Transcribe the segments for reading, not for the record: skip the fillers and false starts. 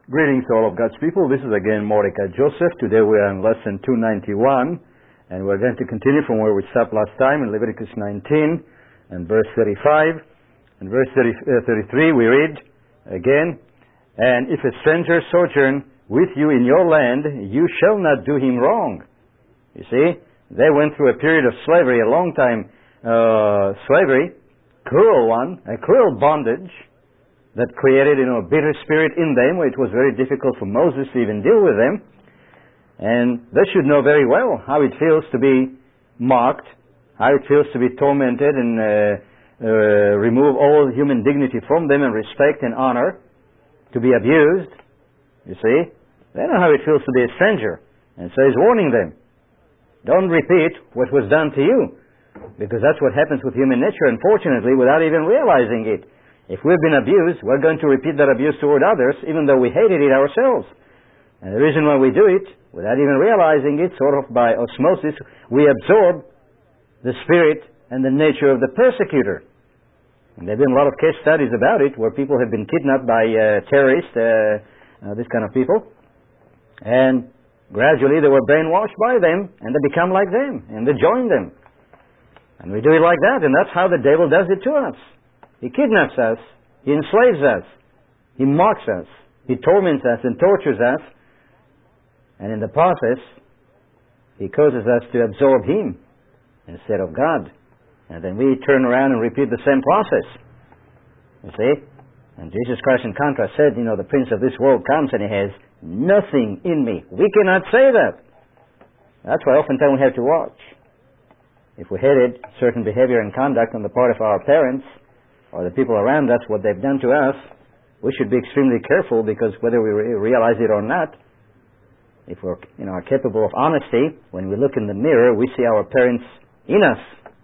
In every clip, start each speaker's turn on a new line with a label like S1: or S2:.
S1: Greetings to all of God's people. This is again Mordecai Joseph. Today we are in lesson 291, and we're going to continue from where we stopped last time in Leviticus 19 and verse 35. In verse 33 we read again, "And if a stranger sojourn with you in your land, you shall not do him wrong." You see, they went through a period of slavery, a long time slavery, cruel one, a cruel bondage, that created, a bitter spirit in them, where it was very difficult for Moses to even deal with them. And they should know very well how it feels to be mocked, how it feels to be tormented and remove all human dignity from them and respect and honor, to be abused. You see? They know how it feels to be a stranger. And so he's warning them. Don't repeat what was done to you, because that's what happens with human nature, unfortunately, without even realizing it. If we've been abused, we're going to repeat that abuse toward others, even though we hated it ourselves. And the reason why we do it, without even realizing it, sort of by osmosis, we absorb the spirit and the nature of the persecutor. And there have been a lot of case studies about it, where people have been kidnapped by terrorists, this kind of people. And gradually they were brainwashed by them, and they become like them, and they join them. And we do it like that, and that's how the devil does it to us. He kidnaps us, he enslaves us, he mocks us, he torments us and tortures us, and in the process, he causes us to absorb him instead of God. And then we turn around and repeat the same process. You see? And Jesus Christ, in contrast, said, the prince of this world comes and he has nothing in me. We cannot say that. That's why oftentimes we have to watch. If we hated certain behavior and conduct on the part of our parents, or the people around us, what they've done to us, we should be extremely careful, because whether we realize it or not, if we're are capable of honesty, when we look in the mirror, we see our parents in us.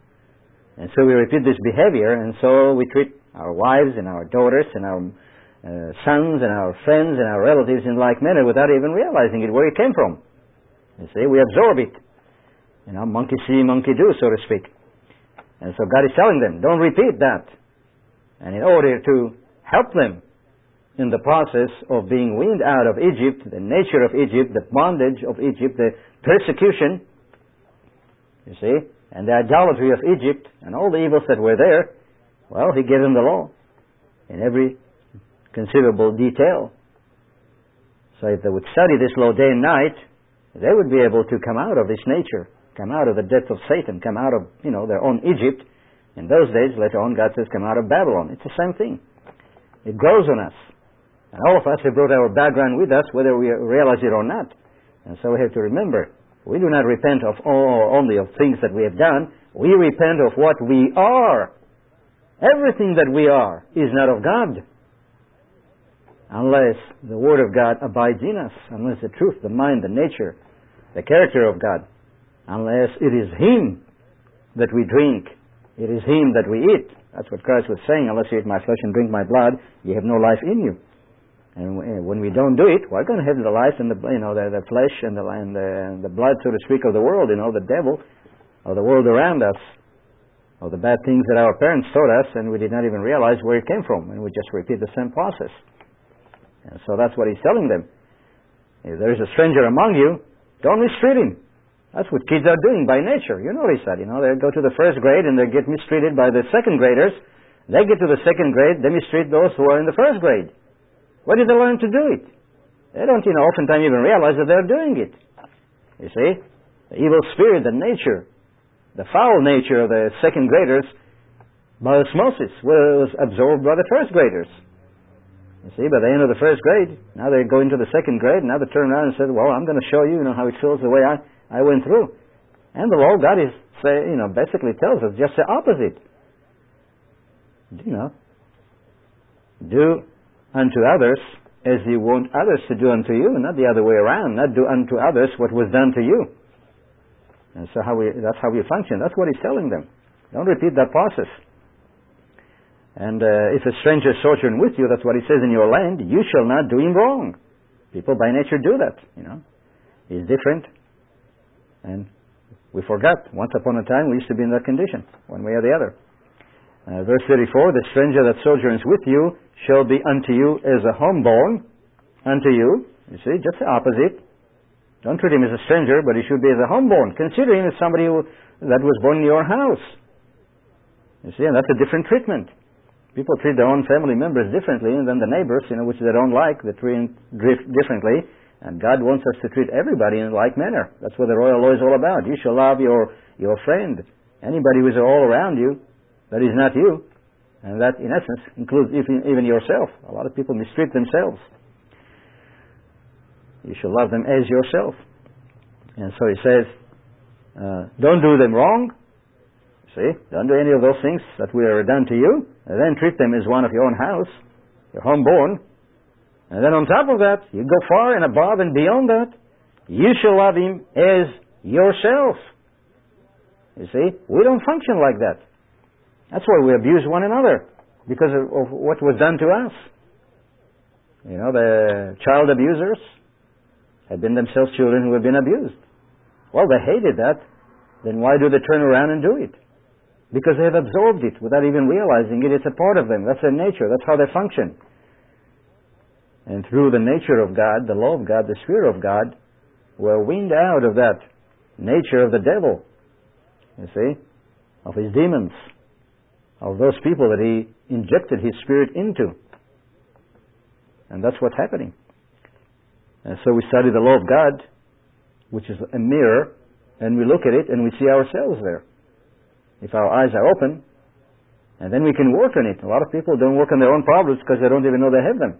S1: And so we repeat this behavior, and so we treat our wives and our daughters and our sons and our friends and our relatives in like manner without even realizing it, where it came from. You see, we absorb it. Monkey see, monkey do, so to speak. And so God is telling them, don't repeat that. And in order to help them in the process of being weaned out of Egypt, the nature of Egypt, the bondage of Egypt, the persecution, you see, and the idolatry of Egypt, and all the evils that were there, well, he gave them the law in every conceivable detail. So if they would study this law day and night, they would be able to come out of this nature, come out of the depth of Satan, come out of, their own Egypt. In those days, later on, God says, come out of Babylon. It's the same thing. It grows on us. And all of us have brought our background with us, whether we realize it or not. And so we have to remember, we do not repent of only of things that we have done. We repent of what we are. Everything that we are is not of God, unless the Word of God abides in us, unless the truth, the mind, the nature, the character of God, unless it is Him that we drink, it is Him that we eat. That's what Christ was saying, unless you eat my flesh and drink my blood, you have no life in you. And when we don't do it, we're going to have the life and the flesh and the blood, so to speak, of the world, the devil, or the world around us, or the bad things that our parents taught us, and we did not even realize where it came from, and we just repeat the same process. And so that's what he's telling them. If there is a stranger among you, don't mistreat him. That's what kids are doing by nature. You notice that, they go to the first grade and they get mistreated by the second graders. They get to the second grade, they mistreat those who are in the first grade. Where did they learn to do it? They don't, oftentimes even realize that they're doing it. You see? The evil spirit, the nature, the foul nature of the second graders, by osmosis, was absorbed by the first graders. You see, by the end of the first grade, now they go into the second grade, and now they turn around and say, well, I'm going to show you, how it feels the way I went through. And the law, God is basically tells us just the opposite. Do unto others as you want others to do unto you, not the other way around. Not do unto others what was done to you. And so that's how we function. That's what he's telling them. Don't repeat that process. And if a stranger sojourn with you, that's what he says, in your land, you shall not do him wrong. People by nature do that, He's different. And we forgot. Once upon a time, we used to be in that condition, one way or the other. Verse 34, the stranger that sojourns with you shall be unto you as a homeborn, unto you. You see, just the opposite. Don't treat him as a stranger, but he should be as a homeborn. Consider him as somebody that was born in your house. You see, and that's a different treatment. People treat their own family members differently, and then the neighbors, which they don't like, they treat differently. And God wants us to treat everybody in a like manner. That's what the royal law is all about. You shall love your friend. Anybody who is all around you, that is not you. And that, in essence, includes even yourself. A lot of people mistreat themselves. You shall love them as yourself. And so he says, don't do them wrong. See? Don't do any of those things that were done to you. And then treat them as one of your own house, your homeborn. And then on top of that, you go far and above and beyond that. You shall love him as yourself. You see? We don't function like that. That's why we abuse one another, because of what was done to us. The child abusers had been themselves children who had been abused. Well, they hated that. Then why do they turn around and do it? Because they have absorbed it without even realizing it. It's a part of them. That's their nature. That's how they function. And through the nature of God, the law of God, the Spirit of God, we're weaned out of that nature of the devil. You see? Of his demons. Of those people that he injected his Spirit into. And that's what's happening. And so we study the law of God, which is a mirror, and we look at it and we see ourselves there. If our eyes are open, and then we can work on it. A lot of people don't work on their own problems because they don't even know they have them.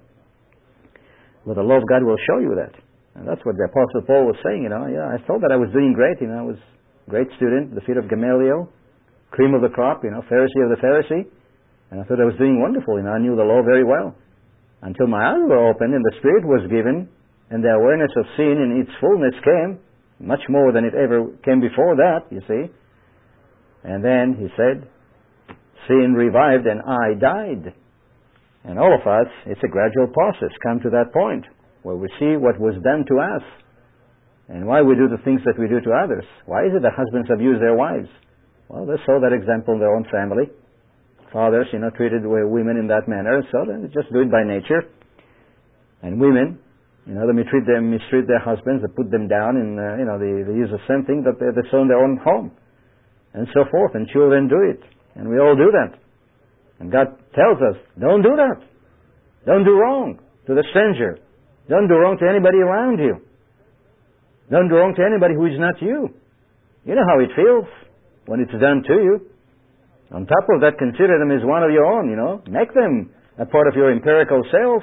S1: But the law of God will show you that. And that's what the Apostle Paul was saying, I thought that I was doing great, I was a great student, the feet of Gamaliel, cream of the crop, Pharisee of the Pharisee. And I thought I was doing wonderful, I knew the law very well. Until my eyes were opened and the Spirit was given, and the awareness of sin in its fullness came, much more than it ever came before that, you see. And then he said, sin revived and I died. And all of us, it's a gradual process, come to that point where we see what was done to us and why we do the things that we do to others. Why is it that husbands abuse their wives? Well, they saw that example in their own family. Fathers, treated women in that manner, so they just do it by nature. And women, they mistreat their husbands, they put them down, and they use the same thing that they saw in their own home, and so forth. And children do it, and we all do that. And God tells us, don't do that. Don't do wrong to the stranger. Don't do wrong to anybody around you. Don't do wrong to anybody who is not you. You know how it feels when it's done to you. On top of that, consider them as one of your own, Make them a part of your empirical self.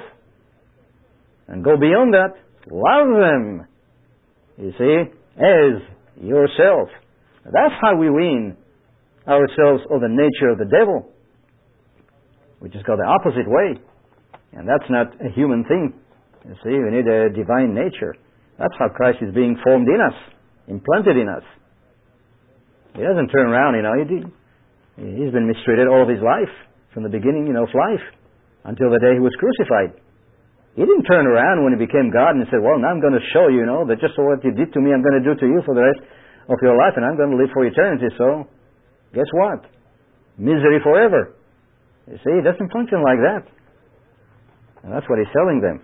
S1: And go beyond that. Love them, you see, as yourself. That's how we wean ourselves of the nature of the devil, which is called the opposite way. And that's not a human thing. You see, we need a divine nature. That's how Christ is being formed in us, implanted in us. He doesn't turn around, He's been mistreated all of his life, from the beginning, of life, until the day he was crucified. He didn't turn around when he became God and said, well, now I'm going to show you, that just what you did to me, I'm going to do to you for the rest of your life, and I'm going to live for eternity. So, guess what? Misery forever. You see, it doesn't function like that. And that's what he's telling them.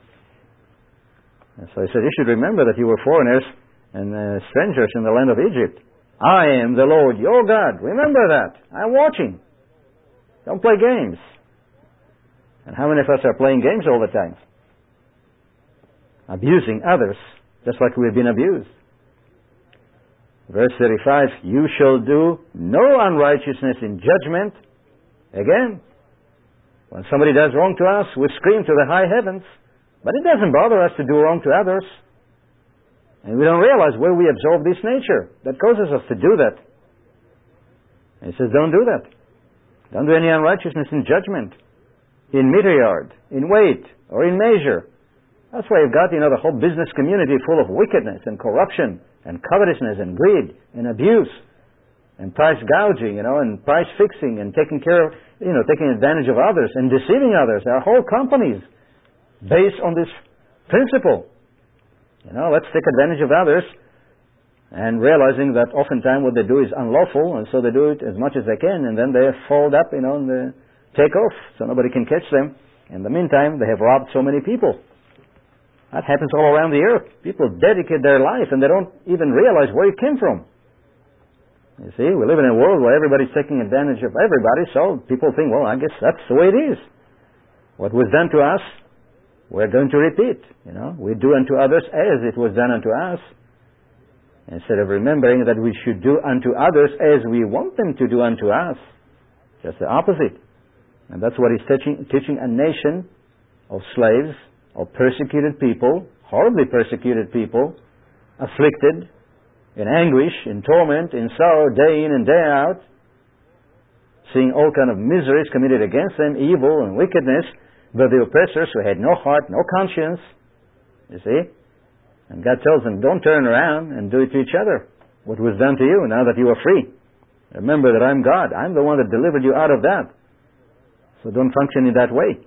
S1: And so he said, you should remember that you were foreigners and strangers in the land of Egypt. I am the Lord your God. Remember that. I'm watching. Don't play games. And how many of us are playing games all the time? Abusing others, just like we've been abused. Verse 35, you shall do no unrighteousness in judgment. Again, when somebody does wrong to us, we scream to the high heavens. But it doesn't bother us to do wrong to others. And we don't realize where we absorb this nature that causes us to do that. And he says, don't do that. Don't do any unrighteousness in judgment, in meter yard, in weight, or in measure. That's why you've got, the whole business community full of wickedness and corruption and covetousness and greed and abuse and price gouging, and price fixing and taking advantage of others and deceiving others. There are whole companies based on this principle. Let's take advantage of others, and realizing that oftentimes what they do is unlawful, and so they do it as much as they can, and then they fold up, and they take off, so nobody can catch them. In the meantime, they have robbed so many people. That happens all around the earth. People dedicate their life and they don't even realize where it came from. You see, we live in a world where everybody's taking advantage of everybody, so people think, well, I guess that's the way it is. What was done to us, we're going to repeat. We do unto others as it was done unto us. Instead of remembering that we should do unto others as we want them to do unto us. Just the opposite. And that's what he's teaching a nation of slaves, of persecuted people, horribly persecuted people, afflicted, in anguish, in torment, in sorrow, day in and day out, seeing all kind of miseries committed against them, evil and wickedness, but the oppressors who had no heart, no conscience, you see. And God tells them, don't turn around and do it to each other. What was done to you now that you are free. Remember that I'm God. I'm the one that delivered you out of that. So don't function in that way.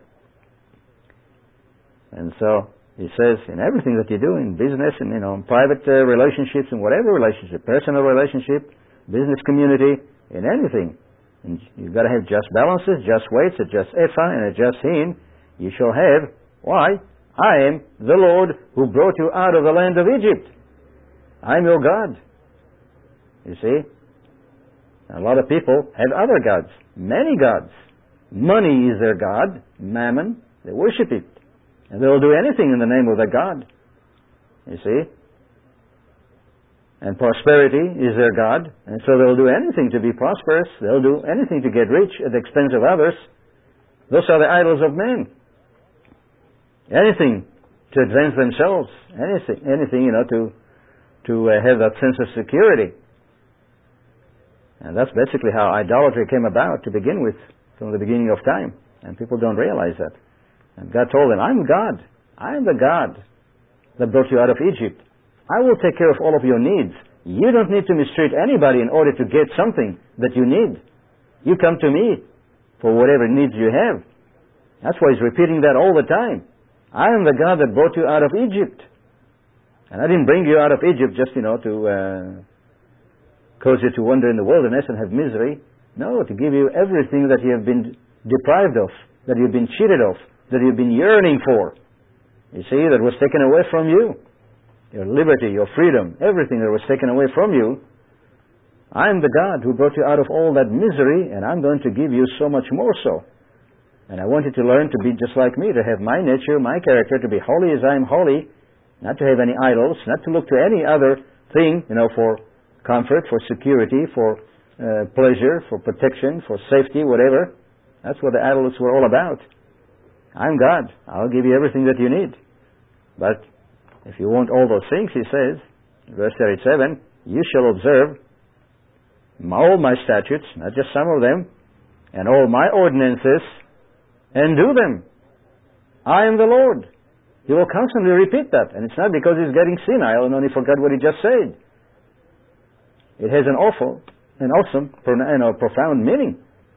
S1: And so he says, in everything that you do, in business and in private relationships, in whatever relationship, personal relationship, business community, in anything, and you've got to have just balances, just weights, a just ephah and a just hin. You shall have. Why? I am the Lord who brought you out of the land of Egypt. I'm your God. You see? A lot of people have other gods, many gods. Money is their God, mammon. They worship it. And they'll do anything in the name of their God. You see? And prosperity is their God. And so they'll do anything to be prosperous. They'll do anything to get rich at the expense of others. Those are the idols of men. Anything to advance themselves. Anything, to have that sense of security. And that's basically how idolatry came about to begin with, from the beginning of time. And people don't realize that. And God told them, I'm God. I'm the God that brought you out of Egypt. I will take care of all of your needs. You don't need to mistreat anybody in order to get something that you need. You come to me for whatever needs you have. That's why he's repeating that all the time. I am the God that brought you out of Egypt. And I didn't bring you out of Egypt just, to cause you to wander in the wilderness and have misery. No, to give you everything that you have been deprived of, that you've been cheated of, that you've been yearning for. You see, that was taken away from you. Your liberty, your freedom, everything that was taken away from you. I am the God who brought you out of all that misery, and I'm going to give you so much more so. And I want you to learn to be just like me, to have my nature, my character, to be holy as I am holy, not to have any idols, not to look to any other thing, for comfort, for security, for pleasure, for protection, for safety, whatever. That's what the idols were all about. I'm God. I'll give you everything that you need. But if you want all those things, he says, verse 37, you shall observe all my statutes, not just some of them, and all my ordinances, and do them. I am the Lord. He will constantly repeat that. And it's not because he's getting senile and only forgot what he just said. It has an awesome, profound meaning.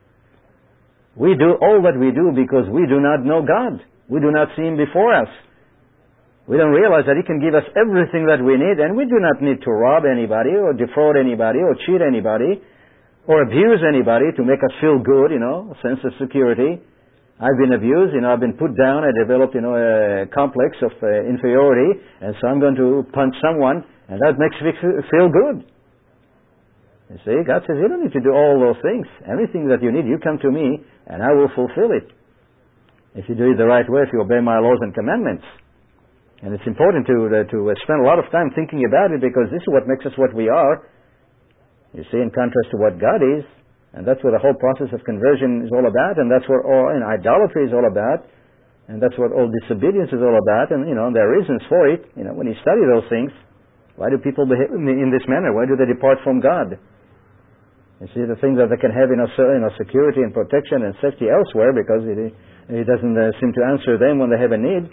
S1: We do all that we do because we do not know God. We do not see Him before us. We don't realize that He can give us everything that we need, and we do not need to rob anybody or defraud anybody or cheat anybody or abuse anybody to make us feel good, a sense of security. I've been abused, I've been put down, I developed, a complex of inferiority, and so I'm going to punch someone, and that makes me feel good. You see, God says, you don't need to do all those things. Everything that you need, you come to me, and I will fulfill it. If you do it the right way, if you obey my laws and commandments. And it's important to spend a lot of time thinking about it, because this is what makes us what we are. You see, in contrast to what God is. And that's what the whole process of conversion is all about, and that's what all idolatry is all about, and that's what all disobedience is all about, and there are reasons for it. When you study those things, why do people behave in this manner? Why do they depart from God? You see, the things that they can have security and protection and safety elsewhere, because it doesn't seem to answer them when they have a need.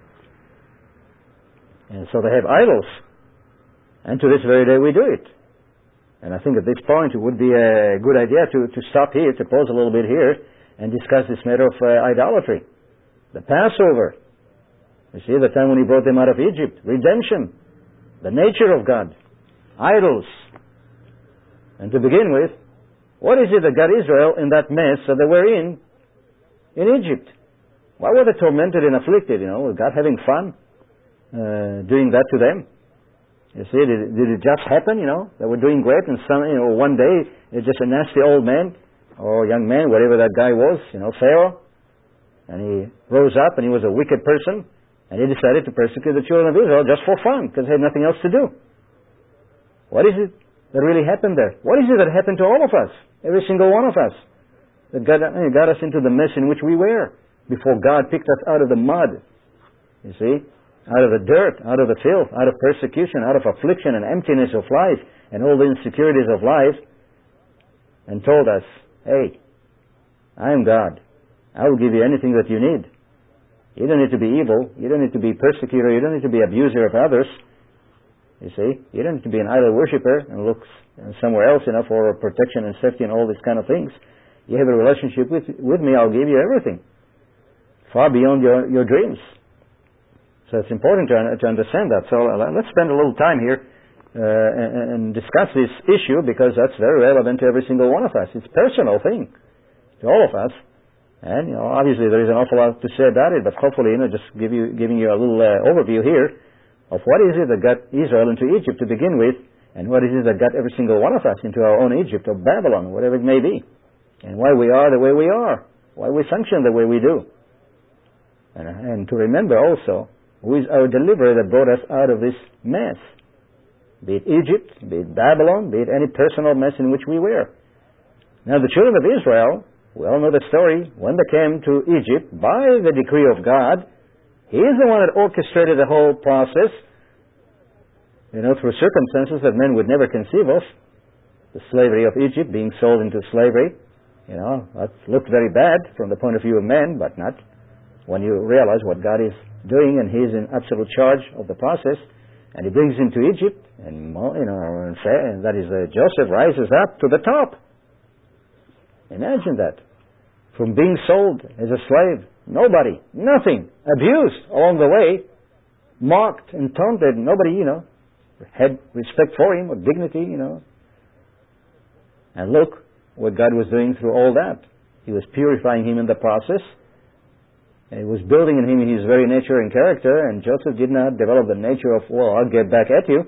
S1: And so they have idols. And to this very day we do it. And I think at this point it would be a good idea to stop here, to pause a little bit here, and discuss this matter of idolatry. The Passover. You see, the time when He brought them out of Egypt. Redemption. The nature of God. Idols. And to begin with, what is it that got Israel in that mess that they were in Egypt? Why were they tormented and afflicted, with God having fun? doing that to them? You see, did it just happen, They were doing great, and one day, it's just a nasty old man, or young man, whatever that guy was, Pharaoh, and he rose up, and he was a wicked person, and he decided to persecute the children of Israel just for fun, because they had nothing else to do. What is it that really happened there? What is it that happened to all of us, every single one of us, that got us into the mess in which we were, before God picked us out of the mud, you see? Out of the dirt, out of the filth, out of persecution, out of affliction and emptiness of life and all the insecurities of life, and told us, hey, I am God. I will give you anything that you need. You don't need to be evil. You don't need to be persecutor. You don't need to be abuser of others. You see? You don't need to be an idol worshiper and look somewhere else, for protection and safety and all these kind of things. You have a relationship with me, I'll give you everything. Far beyond your dreams. So it's important to understand that. So let's spend a little time here and discuss this issue, because that's very relevant to every single one of us. It's a personal thing to all of us. And, obviously there is an awful lot to say about it, but hopefully, just giving you a little overview here of what is it that got Israel into Egypt to begin with, and what is it that got every single one of us into our own Egypt or Babylon, whatever it may be, and why we are the way we are, why we function the way we do. And to remember also, who is our deliverer that brought us out of this mess? Be it Egypt, be it Babylon, be it any personal mess in which we were. Now the children of Israel, we all know the story, when they came to Egypt, by the decree of God, He is the one that orchestrated the whole process, through circumstances that men would never conceive of. The slavery of Egypt, being sold into slavery, that looked very bad from the point of view of men, but not when you realize what God is doing, and He's in absolute charge of the process, and He brings him to Egypt, and that is Joseph rises up to the top. Imagine that. From being sold as a slave, nobody, nothing, abused along the way, mocked and taunted, nobody, had respect for him or dignity, And look what God was doing through all that. He was purifying him in the process. And He was building in him his very nature and character, and Joseph did not develop the nature of, I'll get back at you.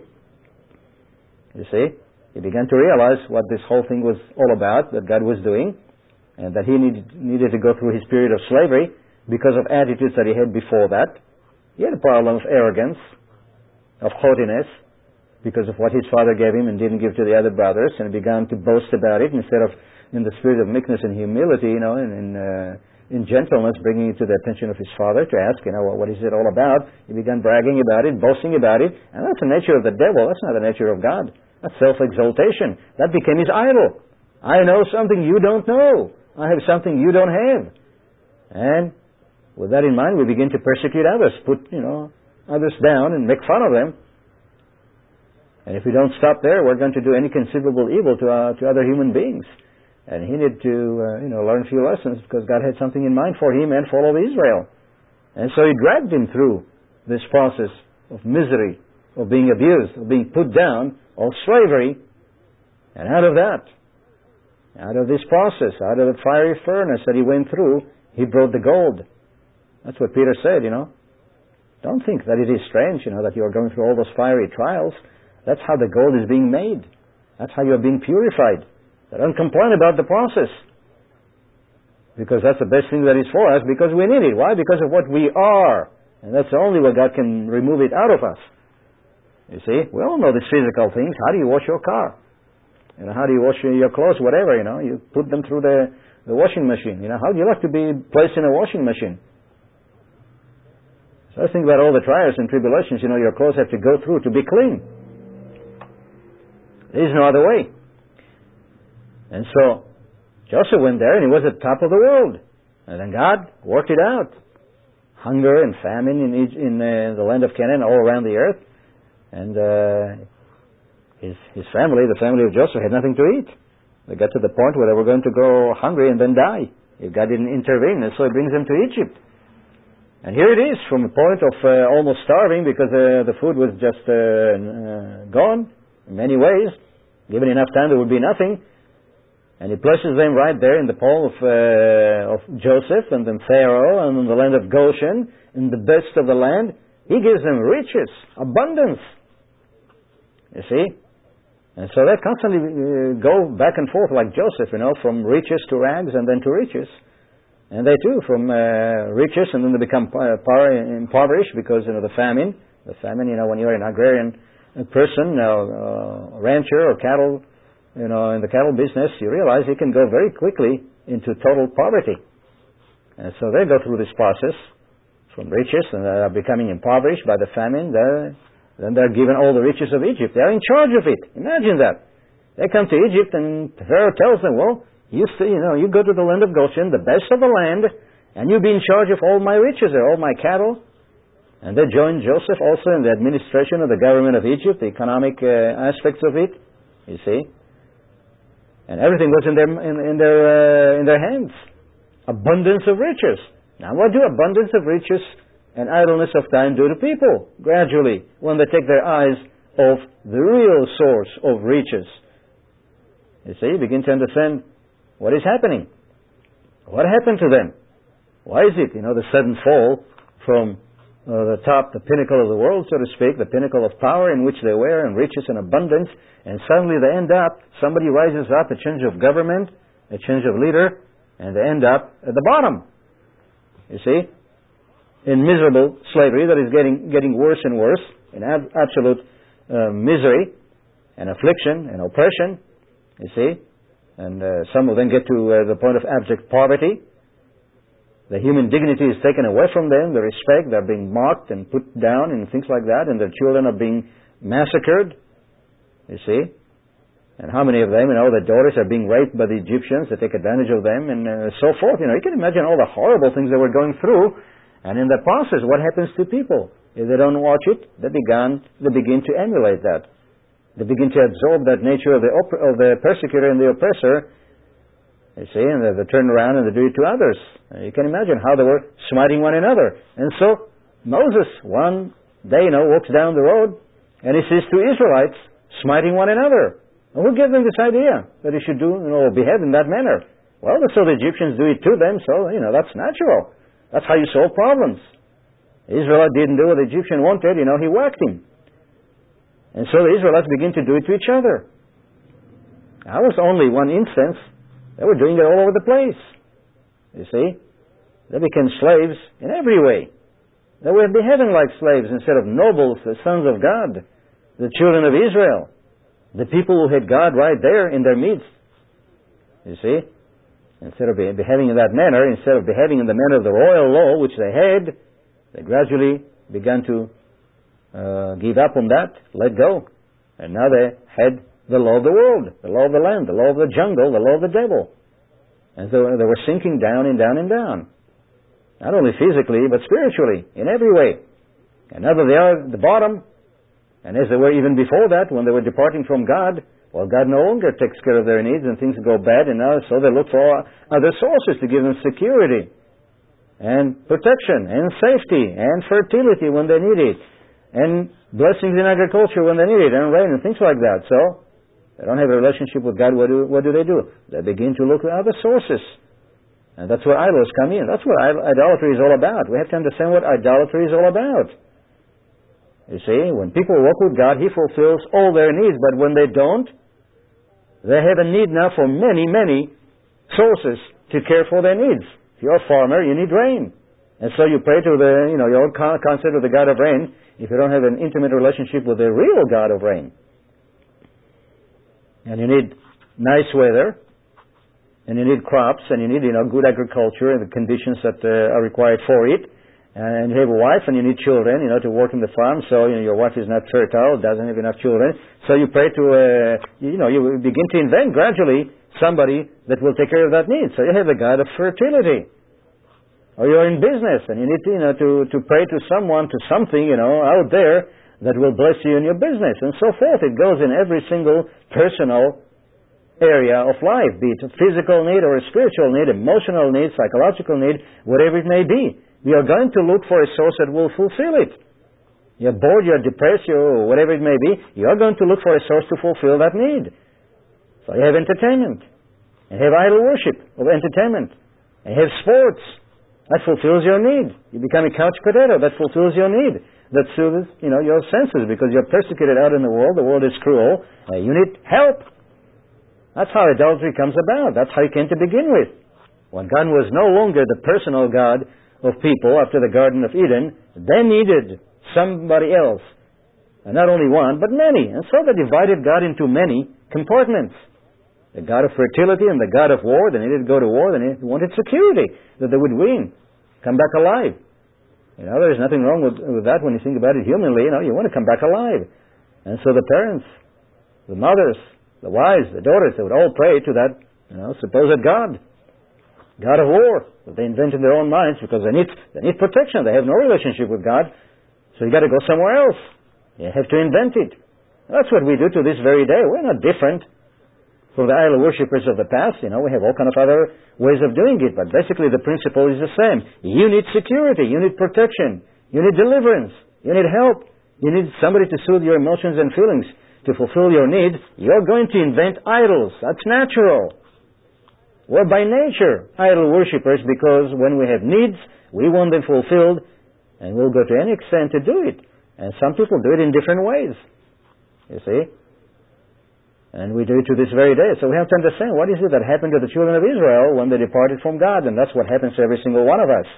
S1: You see? He began to realize what this whole thing was all about, that God was doing, and that he needed to go through his period of slavery because of attitudes that he had before that. He had a problem of arrogance, of haughtiness, because of what his father gave him and didn't give to the other brothers, and he began to boast about it instead of in the spirit of meekness and humility, in gentleness, bringing it to the attention of his father to ask, what is it all about? He began bragging about it, boasting about it, and that's the nature of the devil. That's not the nature of God. That's self-exaltation. That became his idol. I know something you don't know. I have something you don't have. And with that in mind, we begin to persecute others, put, others down and make fun of them. And if we don't stop there, we're going to do any conceivable evil to other human beings. And he needed to, learn a few lessons, because God had something in mind for him and for all of Israel. And so He dragged him through this process of misery, of being abused, of being put down, of slavery. And out of that, out of this process, out of the fiery furnace that he went through, he brought the gold. That's what Peter said, Don't think that it is strange, that you are going through all those fiery trials. That's how the gold is being made. That's how you are being purified. Don't complain about the process, because that's the best thing that is for us, because we need it. Why? Because of what we are. And that's only what God can remove it out of us. You see? We all know these physical things. How do you wash your car? How do you wash your clothes? Whatever, You put them through the washing machine. How do you like to be placed in a washing machine? So I think about all the trials and tribulations, your clothes have to go through to be clean. There is no other way. And so Joseph went there, and he was at the top of the world. And then God worked it out. Hunger and famine in the land of Canaan, all around the earth. And his family, the family of Joseph, had nothing to eat. They got to the point where they were going to go hungry and then die if God didn't intervene. And so He brings them to Egypt. And here it is, from a point of almost starving, because the food was just gone in many ways. Given enough time, there would be nothing. And He places them right there in the palm of Joseph, and then Pharaoh, and in the land of Goshen, in the best of the land. He gives them riches, abundance. You see? And so they constantly go back and forth like Joseph, from riches to rags and then to riches. And they too, from riches, and then they become impoverished because, the famine. The famine, when you're an agrarian person, rancher or cattle, in the cattle business, you realize you can go very quickly into total poverty. And so they go through this process from riches, and they are becoming impoverished by the famine. Then they're given all the riches of Egypt. They're in charge of it. Imagine that. They come to Egypt, and Pharaoh tells them, well, you go to the land of Goshen, the best of the land, and you be in charge of all my riches or all my cattle. And they join Joseph also in the administration of the government of Egypt, the economic aspects of it, you see. And everything was in their hands. Abundance of riches. Now, what do abundance of riches and idleness of time do to people gradually when they take their eyes off the real source of riches? You see, begin to understand what is happening. What happened to them? Why is it, the sudden fall from the top, the pinnacle of the world, so to speak, the pinnacle of power in which they were, and riches and abundance, and suddenly they end up, somebody rises up, a change of government, a change of leader, and they end up at the bottom. You see? In miserable slavery that is getting worse and worse, in absolute misery and affliction and oppression, you see. And some of them get to the point of abject poverty. The human dignity is taken away from them, the respect, they're being mocked and put down and things like that, and their children are being massacred, you see. And how many of them, their daughters are being raped by the Egyptians, they take advantage of them, and so forth. You can imagine all the horrible things they were going through. And in the process, what happens to people? If they don't watch it, they begin to emulate that. They begin to absorb that nature of the persecutor and the oppressor, you see, and they turn around and they do it to others. You can imagine how they were smiting one another. And so Moses, one day, walks down the road, and he sees two Israelites smiting one another. And who gave them this idea that he should behave in that manner? Well, they saw the Egyptians do it to them, so, that's natural. That's how you solve problems. Israel didn't do what the Egyptian wanted, he whacked him. And so the Israelites begin to do it to each other. That was only one instance. They were doing it all over the place. You see? They became slaves in every way. They were behaving like slaves instead of nobles, the sons of God, the children of Israel, the people who had God right there in their midst. You see? Instead of behaving in that manner, instead of behaving in the manner of the royal law which they had, they gradually began to give up on that, let go. And now they had the law of the world, the law of the land, the law of the jungle, the law of the devil. And so they were sinking down and down and down. Not only physically, but spiritually, in every way. And now that they are at the bottom, and as they were even before that, when they were departing from God, well, God no longer takes care of their needs and things go bad, and now so they look for other sources to give them security and protection and safety and fertility when they need it, and blessings in agriculture when they need it, and rain and things like that. So they don't have a relationship with God. What do? They begin to look at other sources. And that's where idols come in. That's what idolatry is all about. We have to understand what idolatry is all about. You see, when people walk with God, He fulfills all their needs. But when they don't, they have a need now for many, many sources to care for their needs. If you're a farmer, you need rain. And so you pray to your old concept of the God of rain if you don't have an intimate relationship with the real God of rain. And you need nice weather, and you need crops, and you need good agriculture and the conditions that are required for it. And you have a wife, and you need children, to work in the farm. So your wife is not fertile, doesn't have enough children. So you pray to, you begin to invent gradually somebody that will take care of that need. So you have the God of fertility. Or you're in business, and you need to pray to someone, to something, out there that will bless you in your business, and so forth. It goes in every single personal area of life, be it a physical need or a spiritual need, emotional need, psychological need, whatever it may be. We are going to look for a source that will fulfill it. You're bored, you're depressed, or whatever it may be, you are going to look for a source to fulfill that need. So you have entertainment, you have idol worship of entertainment, you have sports. That fulfills your need. You become a couch potato. That fulfills your need. that soothes, your senses, because you're persecuted out in the world is cruel, you need help. That's how idolatry comes about. That's how it came to begin with. When God was no longer the personal God of people after the Garden of Eden, they needed somebody else. And not only one, but many. And so they divided God into many compartments. The God of fertility and the God of war. They needed to go to war. They wanted security, that they would win, come back alive. There's nothing wrong with that when you think about it humanly. You want to come back alive. And so the parents, the mothers, the wives, the daughters, they would all pray to that, supposed God of war, that they invented in their own minds, because they need protection. They have no relationship with God. So you got to go somewhere else. You have to invent it. That's what we do to this very day. We're not different from the idol worshippers of the past. We have all kind of other ways of doing it, but basically the principle is the same. You need security, you need protection, you need deliverance, you need help, you need somebody to soothe your emotions and feelings, to fulfill your needs. You're going to invent idols. That's natural. We're by nature idol worshippers, because when we have needs, we want them fulfilled, and we'll go to any extent to do it. And some people do it in different ways, you see. And we do it to this very day. So we have to understand, what is it that happened to the children of Israel when they departed from God? And that's what happens to every single one of us.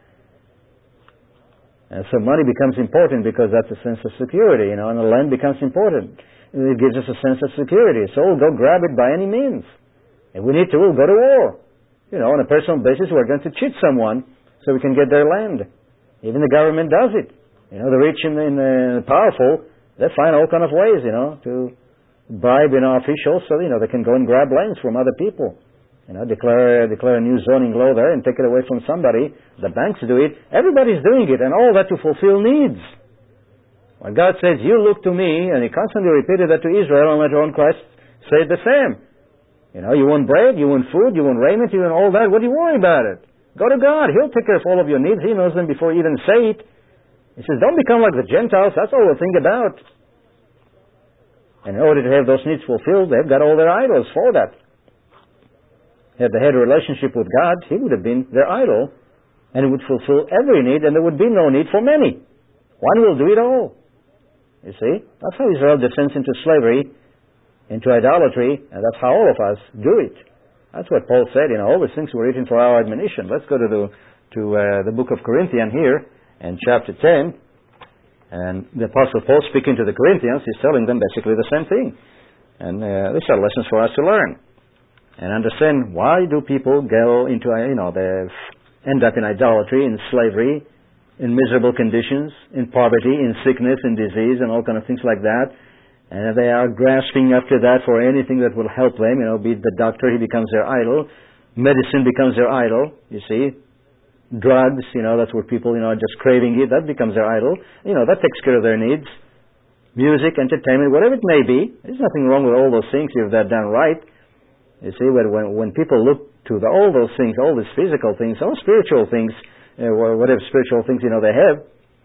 S1: And so money becomes important, because that's a sense of security, and the land becomes important. It gives us a sense of security. So we'll go grab it by any means. If we need to, we'll go to war. On a personal basis, we're going to cheat someone so we can get their land. Even the government does it. The rich and the powerful, they find all kind of ways, to bribe officials so they can go and grab lands from other people. Declare a new zoning law there and take it away from somebody. The banks do it. Everybody's doing it, and all that to fulfill needs. When God says, "You look to me," and He constantly repeated that to Israel, and later on Christ said the same. You want bread, you want food, you want raiment, you want all that. What do you worry about it? Go to God. He'll take care of all of your needs. He knows them before you even say it. He says, don't become like the Gentiles. That's all they'll think about. And in order to have those needs fulfilled, they've got all their idols for that. Had they had a relationship with God, He would have been their idol, and He would fulfill every need, and there would be no need for many. One will do it all. You see? That's how Israel descends into slavery, into idolatry, and that's how all of us do it. That's what Paul said, all these things were written for our admonition. Let's go to the book of Corinthians here, and chapter 10. And the Apostle Paul, speaking to the Corinthians, is telling them basically the same thing. And these are lessons for us to learn. And understand, why do people go into, they end up in idolatry, in slavery, in miserable conditions, in poverty, in sickness, in disease, and all kind of things like that. And they are grasping after that for anything that will help them. Be it the doctor, he becomes their idol. Medicine becomes their idol, you see. Drugs, that's where people, are just craving it. That becomes their idol. That takes care of their needs. Music, entertainment, whatever it may be. There's nothing wrong with all those things if they're done right. You see, when people look to all those things, all these physical things, all spiritual things, whatever spiritual things, they have,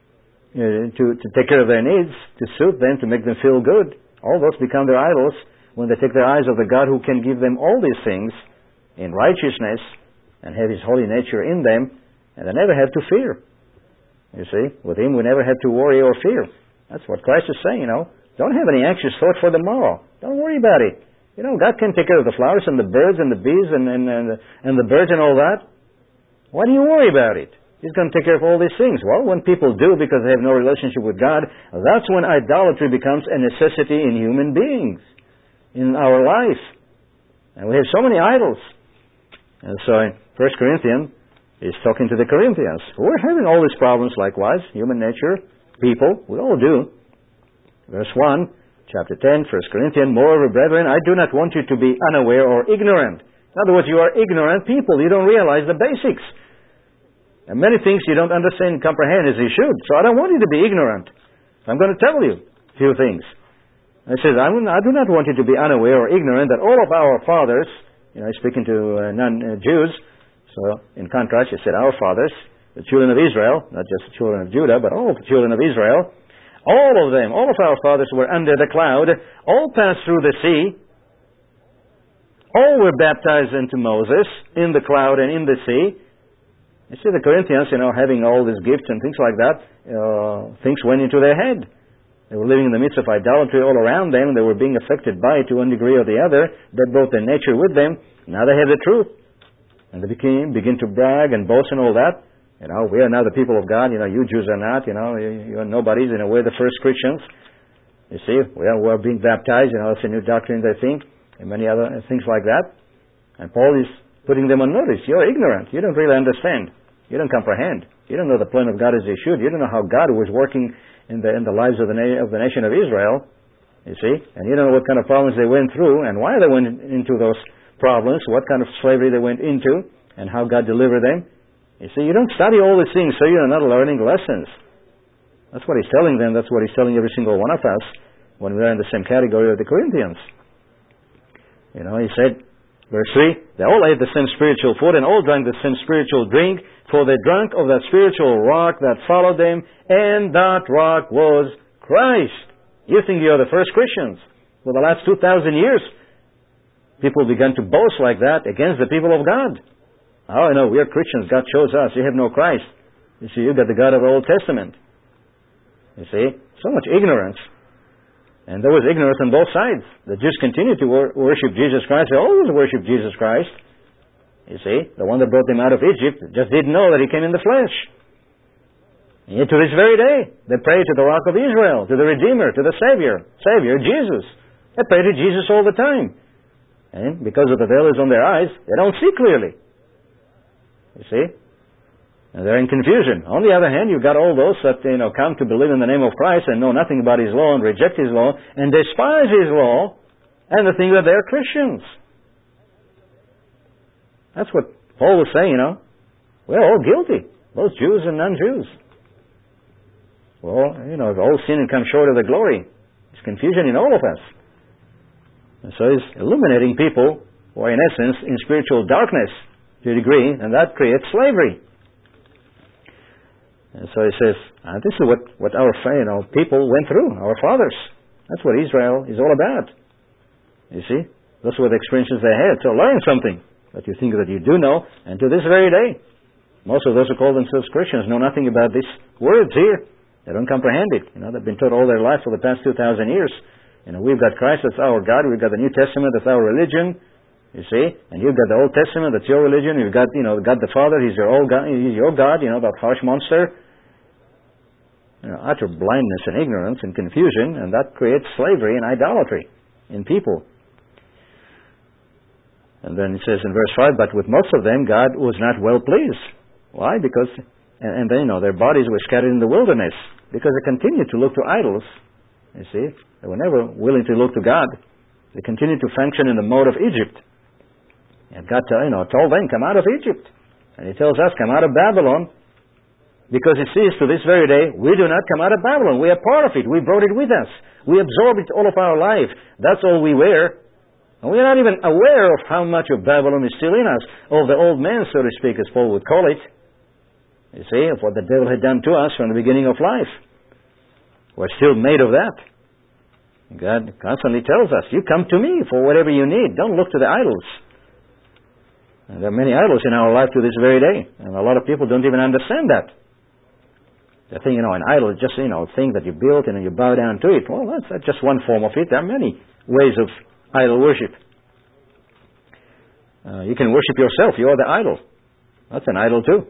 S1: to take care of their needs, to suit them, to make them feel good, all those become their idols when they take their eyes off the God who can give them all these things in righteousness and have His holy nature in them, and they never have to fear. You see, with Him we never have to worry or fear. That's what Christ is saying, Don't have any anxious thought for the morrow. Don't worry about it. God can take care of the flowers and the birds and the bees and the birds and all that. Why do you worry about it? He's going to take care of all these things. Well, when people do because they have no relationship with God, that's when idolatry becomes a necessity in human beings, in our life. And we have so many idols. And so in 1 Corinthians, he's talking to the Corinthians. We're having all these problems likewise, human nature, people, we all do. Verse 1, chapter 10, 1 Corinthians, moreover, brethren, I do not want you to be unaware or ignorant. In other words, you are ignorant people. You don't realize the basics. And many things you don't understand and comprehend as you should. So I don't want you to be ignorant. I'm going to tell you a few things. It says, I do not want you to be unaware or ignorant that all of our fathers, speaking to non-Jews, so in contrast, he said our fathers, the children of Israel, not just the children of Judah, but all the children of Israel, all of them, all of our fathers were under the cloud, all passed through the sea, all were baptized into Moses in the cloud and in the sea, You see, the Corinthians, having all these gifts and things like that, things went into their head. They were living in the midst of idolatry all around them. They were being affected by it to one degree or the other. That brought their nature with them. Now they have the truth. And they begin to brag and boast and all that. We are now the people of God. You Jews are not. You are nobodies. We're the first Christians. You see, we're being baptized. It's a new doctrine, they think, and many other things like that. And Paul is putting them on notice. You're ignorant. You don't really understand. You don't comprehend. You don't know the plan of God as you should. You don't know how God was working in the lives of the nation of Israel. You see, and you don't know what kind of problems they went through and why they went into those problems, what kind of slavery they went into, and how God delivered them. You see, you don't study all these things, so you're not learning lessons. That's what he's telling them. That's what he's telling every single one of us when we are in the same category of the Corinthians. He said, verse 3, they all ate the same spiritual food and all drank the same spiritual drink, for they drank of that spiritual rock that followed them, and that rock was Christ. You think you are the first Christians. For the last 2,000 years, people began to boast like that against the people of God. Oh, no, we are Christians. God chose us. You have no Christ. You see, you got the God of the Old Testament. You see, so much ignorance. And there was ignorance on both sides. The Jews continued to worship Jesus Christ. They always worshiped Jesus Christ. You see, the one that brought them out of Egypt just didn't know that He came in the flesh. And yet to this very day, they pray to the Rock of Israel, to the Redeemer, to the Savior, Jesus. They pray to Jesus all the time. And because of the veil is on their eyes, they don't see clearly. You see? And they're in confusion. On the other hand, you've got all those that, come to believe in the name of Christ and know nothing about His law and reject His law and despise His law and they think that they're Christians. That's what Paul was saying, We're all guilty, both Jews and non-Jews. Well, we've all sinned and come short of the glory. There's confusion in all of us. And so he's illuminating people who are in essence in spiritual darkness to a degree, and that creates slavery. And so he says, this is what our people went through, our fathers. That's what Israel is all about. You see? Those were the experiences they had. So learn something that you think that you do know, and to this very day, most of those who call themselves Christians know nothing about these words here. They don't comprehend it. They've been taught all their life for the past 2,000 years. We've got Christ, that's our God. We've got the New Testament, that's our religion. You see? And you've got the Old Testament, that's your religion. You've got, God the Father, He's your God, that harsh monster. Utter blindness and ignorance and confusion, and that creates slavery and idolatry in people. And then it says in verse 5, but with most of them God was not well pleased. Why? Because, and then, their bodies were scattered in the wilderness, because they continued to look to idols. You see? They were never willing to look to God. They continued to function in the mode of Egypt. And God told them, come out of Egypt. And He tells us, come out of Babylon. Because it says to this very day, we do not come out of Babylon. We are part of it. We brought it with us. We absorb it all of our life. That's all we wear. And we are not even aware of how much of Babylon is still in us, of the old man, so to speak, as Paul would call it. You see, of what the devil had done to us from the beginning of life. We're still made of that. God constantly tells us, you come to me for whatever you need. Don't look to the idols. And there are many idols in our life to this very day. And a lot of people don't even understand that. They think, an idol is just, a thing that you built and you bow down to it. Well, that's just one form of it. There are many ways of idol worship. You can worship yourself. You are the idol. That's an idol too.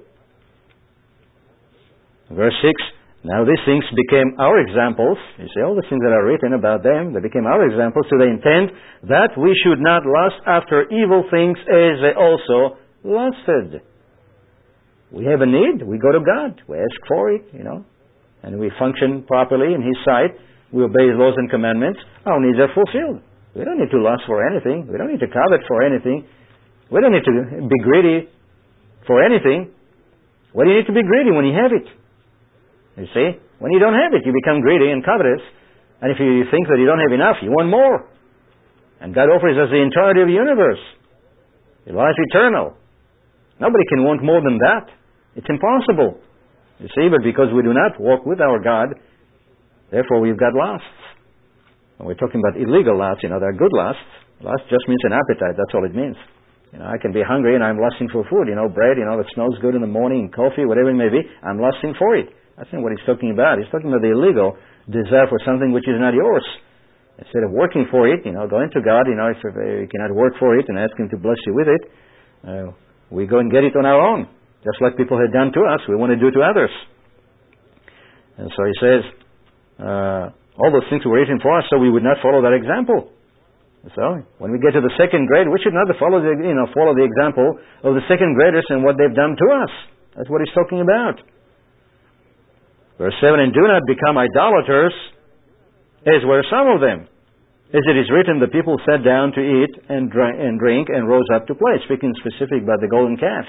S1: Verse 6, now these things became our examples. You see, all the things that are written about them, they became our examples to the intent that we should not lust after evil things as they also lusted. We have a need, we go to God, we ask for it, and we function properly in His sight. We obey His laws and commandments. Our needs are fulfilled. We don't need to lust for anything. We don't need to covet for anything. We don't need to be greedy for anything. Why do you need to be greedy when you have it? You see? When you don't have it, you become greedy and covetous. And if you think that you don't have enough, you want more. And God offers us the entirety of the universe. The life eternal. Nobody can want more than that. It's impossible. You see, but because we do not walk with our God, therefore we've got lusts. And we're talking about illegal lusts, there are good lusts. Lust just means an appetite, that's all it means. I can be hungry and I'm lusting for food. Bread, that smells good in the morning, coffee, whatever it may be. I'm lusting for it. That's not what he's talking about. He's talking about the illegal desire for something which is not yours. Instead of working for it, going to God, if you cannot work for it and ask Him to bless you with it, we go and get it on our own. Just like people had done to us, we want to do to others. And so he says, all those things were written for us so we would not follow that example. So, when we get to the second grade, we should not follow the example of the second graders and what they've done to us. That's what he's talking about. Verse 7, and do not become idolaters, as were some of them. As it is written, the people sat down to eat and drink and rose up to play. Speaking specific about the golden calf.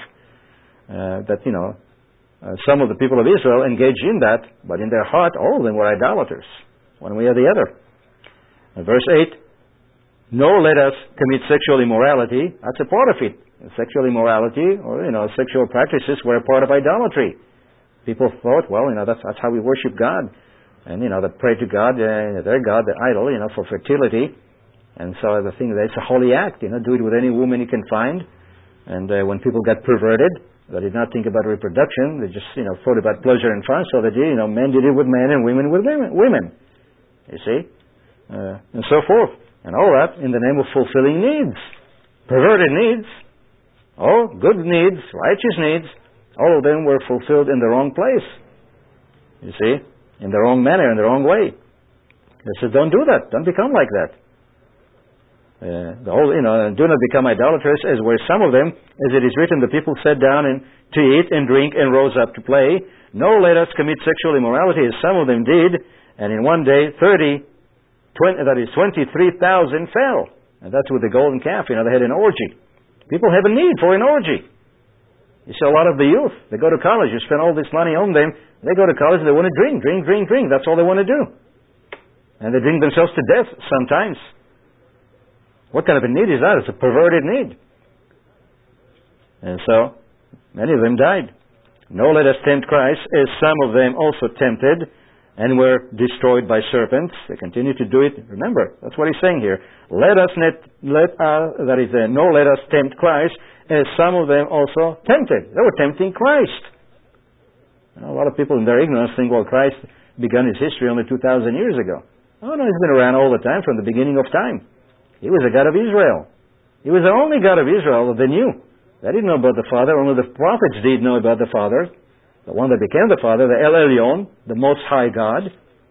S1: Some of the people of Israel engaged in that, but in their heart, all of them were idolaters, one way or the other. And verse 8, nor let us commit sexual immorality. That's a part of it. Sexual immorality or, sexual practices were a part of idolatry. People thought, that's how we worship God. And, they pray to God, their God, the idol, for fertility. And so the thing, it's a holy act, do it with any woman you can find. And when people got perverted, they did not think about reproduction. They just, thought about pleasure and fun. So they did, men did it with men and women with women. You see? And so forth. And all that in the name of fulfilling needs. Perverted needs. Good needs, righteous needs. All of them were fulfilled in the wrong place. You see? In the wrong manner, in the wrong way. He says, don't do that. Don't become like that. Do not become idolaters, as were some of them. As it is written, the people sat down to eat and drink and rose up to play. Nor let us commit sexual immorality, as some of them did. And in one day, 23,000 fell. And that's with the golden calf. They had an orgy. People have a need for an orgy. You see a lot of the youth, they go to college, you spend all this money on them, they go to college and they want to drink. That's all they want to do. And they drink themselves to death sometimes. What kind of a need is that? It's a perverted need. And so, many of them died. Nor let us tempt Christ, as some of them also tempted, and were destroyed by serpents. They continue to do it. Remember, that's what he's saying here. Nor let us tempt Christ, as some of them also tempted. They were tempting Christ. A lot of people in their ignorance think, Christ began his history only 2,000 years ago. Oh no, he's been around all the time, from the beginning of time. He was the God of Israel. He was the only God of Israel that they knew. They didn't know about the Father. Only the prophets did know about the Father. The one that became the Father, the El Elyon, the Most High God.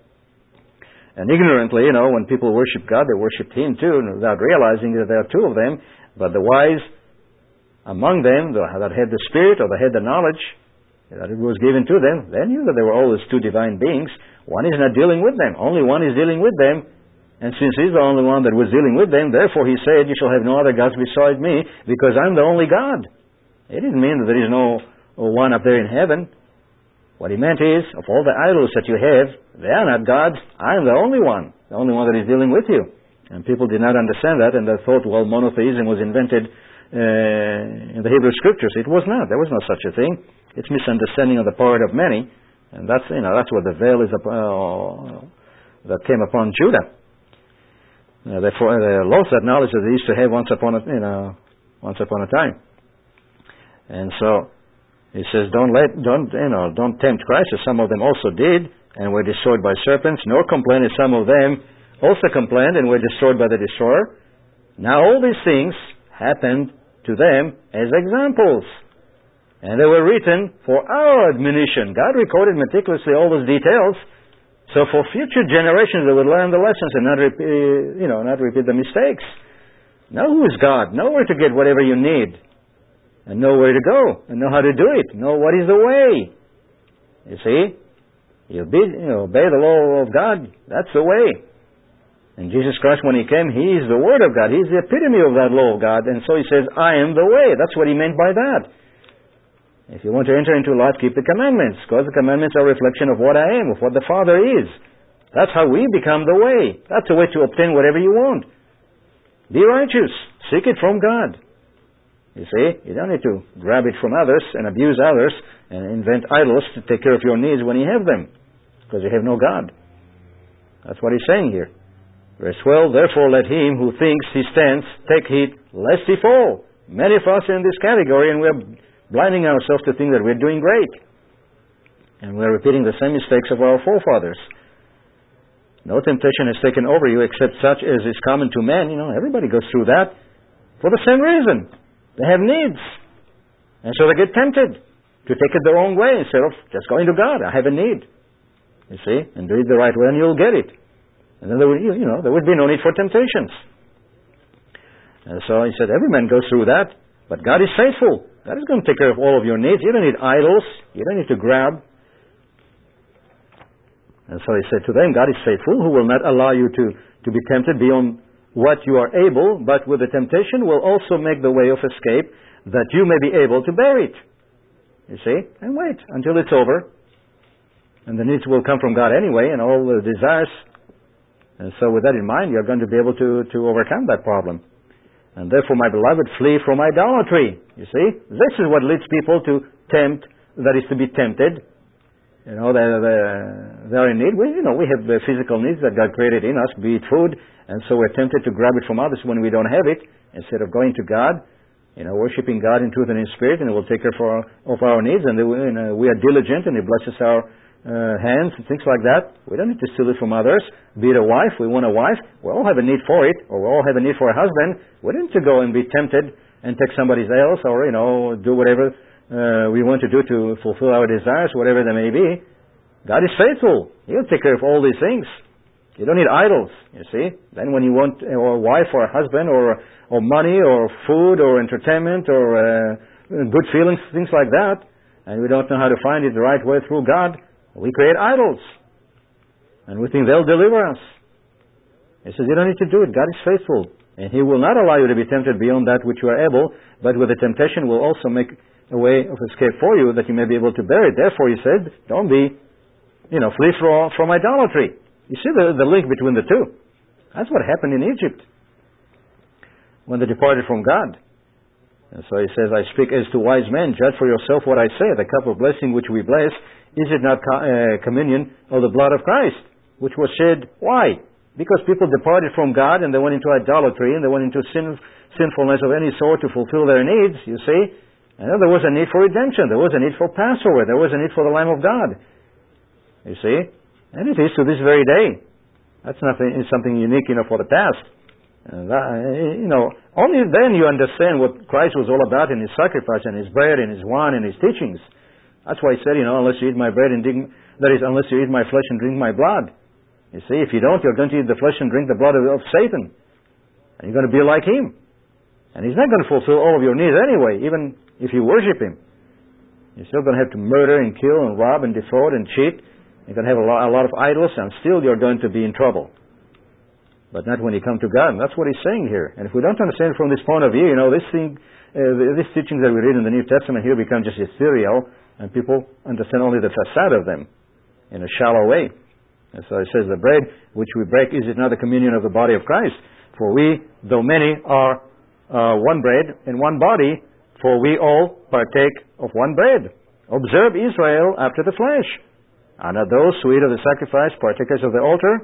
S1: And ignorantly, when people worship God, they worshiped Him too, without realizing that there are two of them. But the wise among them, that had the Spirit or that had the knowledge that it was given to them, they knew that there were always two divine beings. One is not dealing with them. Only one is dealing with them. And since He's the only one that was dealing with them, therefore He said, you shall have no other gods beside me, because I'm the only God. It didn't mean that there is no one up there in heaven. What He meant is, of all the idols that you have, they are not gods. I'm the only one that is dealing with you. And people did not understand that, and they thought, monotheism was invented in the Hebrew Scriptures. It was not. There was no such a thing. It's misunderstanding on the part of many, and that's what the veil is that came upon Judah. Therefore, they lost that knowledge that they used to have once upon a time. And so he says, don't tempt Christ, as some of them also did, and were destroyed by serpents, nor complain, as some of them also complained and were destroyed by the destroyer. Now all these things happened to them as examples, and they were written for our admonition. God recorded meticulously all those details, so for future generations they would learn the lessons and not repeat the mistakes. Know who is God. Know where to get whatever you need, and know where to go, and know how to do it. Know what is the way. You see, you obey the law of God. That's the way. And Jesus Christ, when He came, He is the Word of God. He is the epitome of that law of God. And so He says, I am the way. That's what He meant by that. If you want to enter into life, keep the commandments, because the commandments are a reflection of what I am, of what the Father is. That's how we become the way. That's the way to obtain whatever you want. Be righteous. Seek it from God. You see, you don't need to grab it from others and abuse others and invent idols to take care of your needs when you have them, because you have no God. That's what He's saying here. Verse 12, therefore let him who thinks he stands take heed lest he fall. Many of us are in this category, and we're blinding ourselves to think that we're doing great. And we're repeating the same mistakes of our forefathers. No temptation has taken over you except such as is common to men. Everybody goes through that for the same reason. They have needs. And so they get tempted to take it their own way instead of just going to God. I have a need. You see? And do it the right way and you'll get it. And then there would be no need for temptations. And so he said, every man goes through that, but God is faithful. God is going to take care of all of your needs. You don't need idols. You don't need to grab. And so he said to them, God is faithful, who will not allow you to be tempted beyond what you are able, but with the temptation will also make the way of escape, that you may be able to bear it. You see? And wait until it's over. And the needs will come from God anyway, and all the desires. And so with that in mind, you're going to be able to overcome that problem. And therefore, my beloved, flee from idolatry. You see? This is what leads people to tempt, that is to be tempted. They're in need. We have the physical needs that God created in us, be it food, and so we're tempted to grab it from others when we don't have it, instead of going to God, worshiping God in truth and in spirit, and He will take care of our needs, and we are diligent, and He blesses our hands and things like that. We don't need to steal it from others. Be it a wife, we want a wife. We all have a need for it, or we all have a need for a husband. We don't need to go and be tempted and take somebody else, or do whatever we want to do to fulfill our desires, whatever they may be. God is faithful. He'll take care of all these things. You don't need idols, you see. Then when you want a wife or a husband or money or food or entertainment or good feelings, things like that, and we don't know how to find it the right way through God, we create idols. And we think they'll deliver us. He says, you don't need to do it. God is faithful. And He will not allow you to be tempted beyond that which you are able, but with the temptation will also make a way of escape for you, that you may be able to bear it. Therefore, He said, don't be, flee from idolatry. You see the link between the two. That's what happened in Egypt when they departed from God. And so He says, I speak as to wise men. Judge for yourself what I say. The cup of blessing which we bless, is it not communion of the blood of Christ, which was shed? Why? Because people departed from God and they went into idolatry and they went into sinfulness of any sort to fulfill their needs, you see. And then there was a need for redemption. There was a need for Passover. There was a need for the Lamb of God. You see? And it is to this very day. That's something unique, for the past. Only then you understand what Christ was all about in His sacrifice and His bread and His wine and His teachings. That's why He said, unless you eat my bread and unless you eat my flesh and drink my blood. You see, if you don't, you're going to eat the flesh and drink the blood of Satan. And you're going to be like him. And he's not going to fulfill all of your needs anyway, even if you worship him. You're still going to have to murder and kill and rob and defraud and cheat. You're going to have a lot of idols, and still you're going to be in trouble. But not when you come to God. And that's what he's saying here. And if we don't understand it from this point of view, these teachings that we read in the New Testament here become just ethereal, and people understand only the facade of them in a shallow way. And so it says, the bread which we break, is it not the communion of the body of Christ? For we, though many, are one bread and one body, for we all partake of one bread. Observe Israel after the flesh. Are not those who eat of the sacrifice partakers of the altar?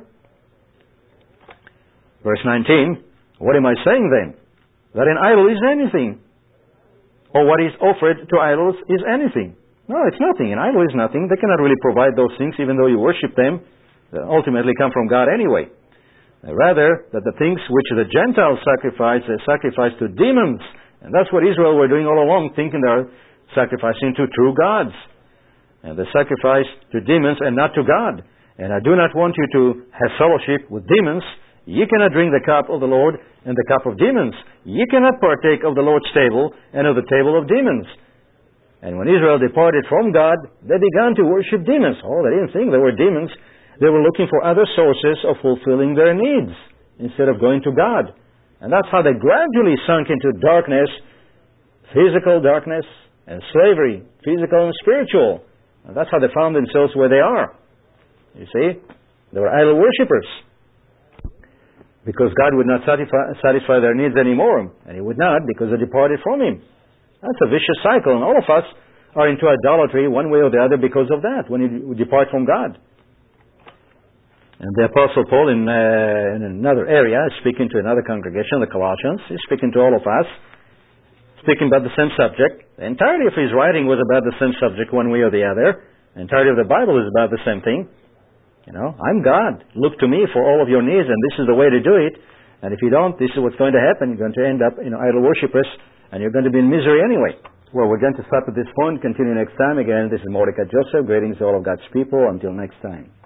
S1: Verse 19, what am I saying then? That an idol is anything, or what is offered to idols is anything. No, it's nothing. An idol is nothing. They cannot really provide those things, even though you worship them. They ultimately come from God anyway. Rather, that the things which the Gentiles sacrifice, they sacrifice to demons. And that's what Israel were doing all along, thinking they're sacrificing to true gods. And they sacrifice to demons and not to God. And I do not want you to have fellowship with demons. Ye cannot drink the cup of the Lord and the cup of demons. Ye cannot partake of the Lord's table and of the table of demons. And when Israel departed from God, they began to worship demons. Oh, they didn't think they were demons. They were looking for other sources of fulfilling their needs instead of going to God. And that's how they gradually sunk into darkness, physical darkness, and slavery, physical and spiritual. And that's how they found themselves where they are. You see? They were idol worshippers. Because God would not satisfy their needs anymore. And He would not, because they departed from Him. That's a vicious cycle. And all of us are into idolatry one way or the other because of that, when we depart from God. And the Apostle Paul in another area, speaking to another congregation, the Colossians, he's speaking to all of us, speaking about the same subject. The entirety of his writing was about the same subject one way or the other. The entirety of the Bible is about the same thing. I'm God. Look to me for all of your needs, and this is the way to do it. And if you don't, this is what's going to happen. You're going to end up, idol worshippers, and you're going to be in misery anyway. Well, we're going to stop at this point, continue next time. Again, this is Mordecai Joseph. Greetings to all of God's people. Until next time.